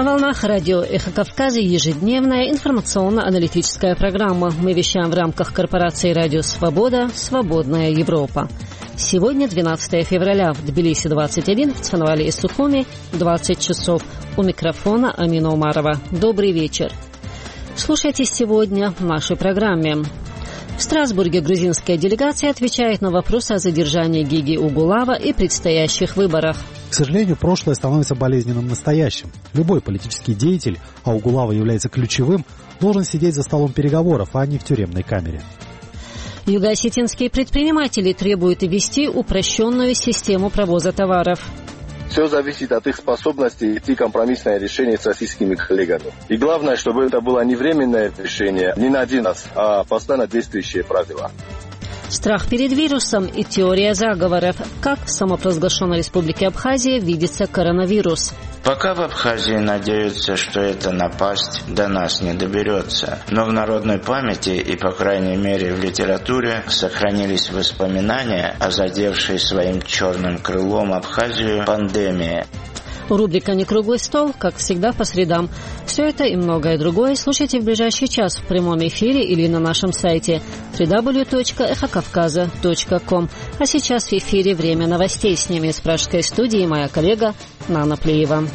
На волнах радио «Эхо Кавказа» ежедневная информационно-аналитическая программа. Мы вещаем в рамках корпорации «Радио Свобода. Свободная Европа». Сегодня 12 февраля, в Тбилиси 21, в Цхинвале и Сухуми 20 часов. У микрофона Амина Умарова. Добрый вечер. Слушайте сегодня в нашей программе. В Страсбурге грузинская делегация отвечает на вопросы о задержании Гиги Угулава и предстоящих выборах. К сожалению, прошлое становится болезненным настоящим. Любой политический деятель, а Угулава является ключевым, должен сидеть за столом переговоров, а не в тюремной камере. Юго-осетинские предприниматели требуют ввести упрощенную систему провоза товаров. Все зависит от их способности найти компромиссное решение с российскими коллегами. И главное, чтобы это было не временное решение, не на один раз, а постоянно действующие правила. Страх перед вирусом и теория заговоров. Как в самопровозглашенной республике Абхазия видится коронавирус? Пока в Абхазии надеются, что эта напасть до нас не доберется. Но в народной памяти и, по крайней мере, в литературе сохранились воспоминания о задевшей своим черным крылом Абхазию пандемии. Рубрика «Не круглый стол», как всегда, по средам. Все это и многое другое слушайте в ближайший час в прямом эфире или на нашем сайте www.ekhokavkaza.com. А сейчас в эфире время новостей. С ними из пражской студии моя коллега Нана Плеева.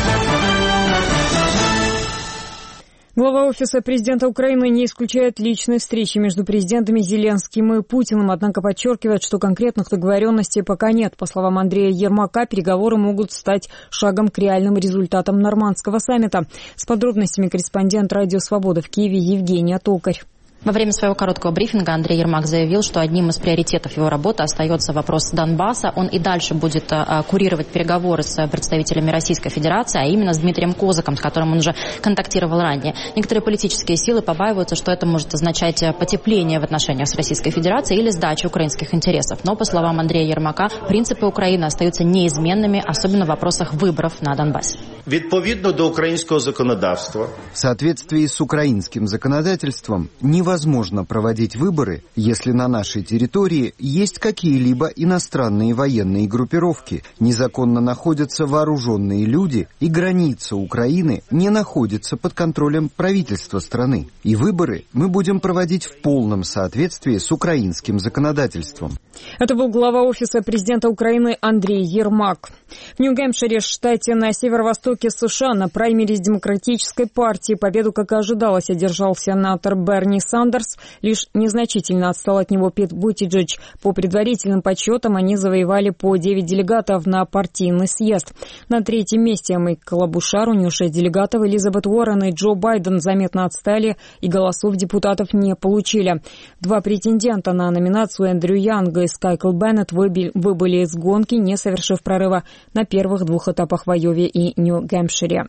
Глава Офиса президента Украины не исключает личной встречи между президентами Зеленским и Путиным, однако подчеркивает, что конкретных договоренностей пока нет. По словам Андрея Ермака, переговоры могут стать шагом к реальным результатам нормандского саммита. С подробностями корреспондент «Радио Свобода» в Киеве Евгения Токарь. Во время своего короткого брифинга Андрей Ермак заявил, что одним из приоритетов его работы остается вопрос Донбасса. Он и дальше будет курировать переговоры с представителями Российской Федерации, а именно с Дмитрием Козаком, с которым он уже контактировал ранее. Некоторые политические силы побаиваются, что это может означать потепление в отношениях с Российской Федерацией или сдачу украинских интересов. Но, по словам Андрея Ермака, принципы Украины остаются неизменными, особенно в вопросах выборов на Донбассе. Відповідно до українського законодавства. В соответствии с украинским законодательством невозможно проводить выборы, если на нашей территории есть какие-либо иностранные военные группировки, незаконно находятся вооруженные люди, и граница Украины не находится под контролем правительства страны. И выборы мы будем проводить в полном соответствии с украинским законодательством. Это был глава Офиса президента Украины Андрей Ермак. В Нью-Гэмпшире, штате на северо-востоке США, на праймериз Демократической партии победу, как и ожидалось, одержал сенатор Берни Сандерс. Лишь незначительно отстал от него Пит Бутиджедж. По предварительным подсчетам они завоевали по 9 делегатов на партийный съезд. На третьем месте Майкл Бушар, унесший делегатов, Элизабет Уоррен и Джо Байден заметно отстали и голосов депутатов не получили. Два претендента на номинацию, Эндрю Янг и Скайкл Беннет, выбыли из гонки, не совершив прорыва на первых двух этапах в Айове и Нью-Гэмпшире.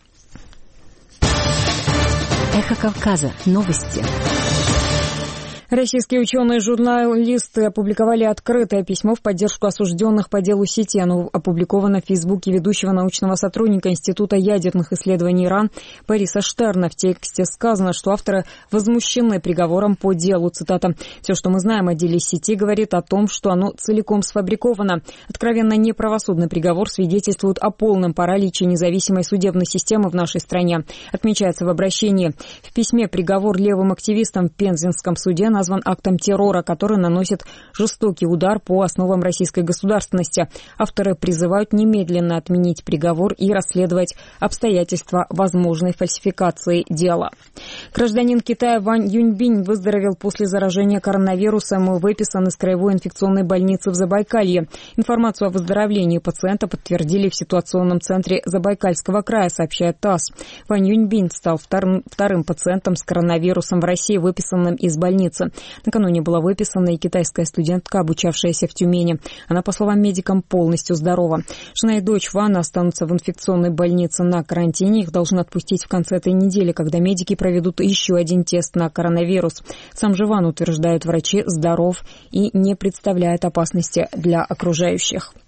Эхо Кавказа. Новости. Российские ученые и журналисты опубликовали открытое письмо в поддержку осужденных по делу Сети. Оно опубликовано в Фейсбуке ведущего научного сотрудника Института ядерных исследований ИРАН Бориса Штерна. В тексте сказано, что авторы возмущены приговором по делу. Цитата: «Все, что мы знаем о деле Сети, говорит о том, что оно целиком сфабриковано. Откровенно неправосудный приговор свидетельствует о полном параличе независимой судебной системы в нашей стране», отмечается в обращении. В письме приговор левым активистам в Пензенском суде назван актом террора, который наносит жестокий удар по основам российской государственности. Авторы призывают немедленно отменить приговор и расследовать обстоятельства возможной фальсификации дела. Гражданин Китая Вань Юньбинь выздоровел после заражения коронавирусом и выписан из краевой инфекционной больницы в Забайкалье. Информацию о выздоровлении пациента подтвердили в ситуационном центре Забайкальского края, сообщает ТАСС. Вань Юньбинь стал вторым пациентом с коронавирусом в России, выписанным из больницы. Накануне была выписана и китайская студентка, обучавшаяся в Тюмени. Она, по словам медикам, полностью здорова. Жена и дочь Вана останутся в инфекционной больнице на карантине. Их должны отпустить в конце этой недели, когда медики проведут еще один тест на коронавирус. Сам же Ван, утверждают врачи, здоров и не представляет опасности для окружающих.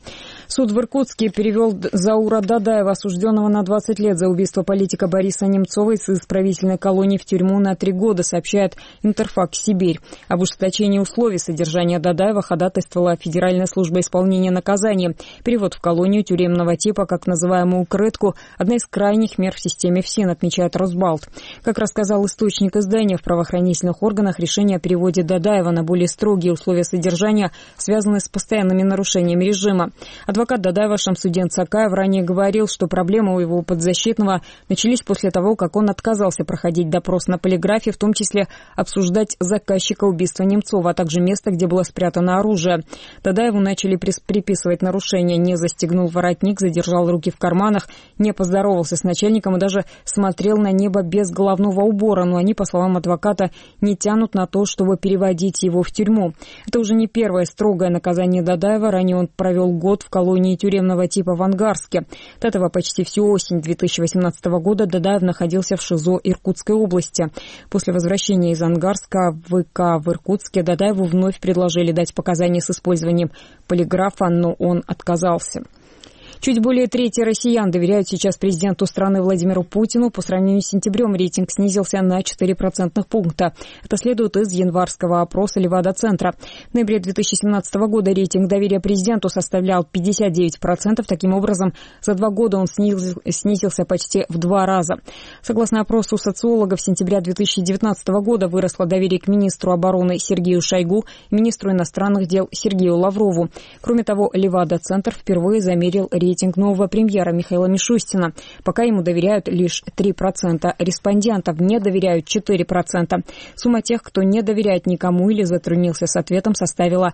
Суд в Иркутске перевел Заура Дадаева, осужденного на 20 лет за убийство политика Бориса Немцова из исправительной колонии, в тюрьму на 3 года, сообщает Интерфакс Сибирь. Об ужесточении условий содержания Дадаева ходатайствовала Федеральная служба исполнения наказания. Перевод в колонию тюремного типа, как называемую крытку, одна из крайних мер в системе ФСИН, отмечает Росбалт. Как рассказал источник издания, в правоохранительных органах решение о переводе Дадаева на более строгие условия содержания связаны с постоянными нарушениями режима. Адвокат Дадаева Шамсудин Цакаев ранее говорил, что проблемы у его подзащитного начались после того, как он отказался проходить допрос на полиграфе, в том числе обсуждать заказчика убийства Немцова, а также место, где было спрятано оружие. Дадаеву начали приписывать нарушения: не застегнул воротник, задержал руки в карманах, не поздоровался с начальником и даже смотрел на небо без головного убора. Но они, по словам адвоката, не тянут на то, чтобы переводить его в тюрьму. Это уже не первое строгое наказание Дадаева. Ранее он провел год в колонии тюремного типа в Ангарске. До этого почти всю осень 2018 года Дадаев находился в ШИЗО Иркутской области. После возвращения из Ангарска в ВК в Иркутске Дадаеву вновь предложили дать показания с использованием полиграфа, но он отказался. Чуть более трети россиян доверяют сейчас президенту страны Владимиру Путину. По сравнению с сентябрем рейтинг снизился на 4 процентных пункта. Это следует из январского опроса Левада-центра. В ноябре 2017 года рейтинг доверия президенту составлял 59%. Таким образом, за 2 года он снизился почти в 2 раза. Согласно опросу социологов, с сентября 2019 года выросло доверие к министру обороны Сергею Шойгу и министру иностранных дел Сергею Лаврову. Кроме того, Левада-центр впервые замерил рейтинг нового премьера Михаила Мишустина. Пока ему доверяют лишь 3%. Респондентов не доверяют 4%. Сумма тех, кто не доверяет никому или затруднился с ответом, составила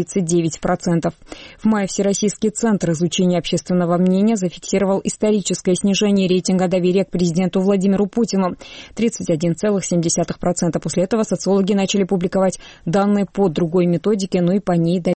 39%. В мае Всероссийский центр изучения общественного мнения зафиксировал историческое снижение рейтинга доверия к президенту Владимиру Путину. 31,7%. После этого социологи начали публиковать данные по другой методике, но и по ней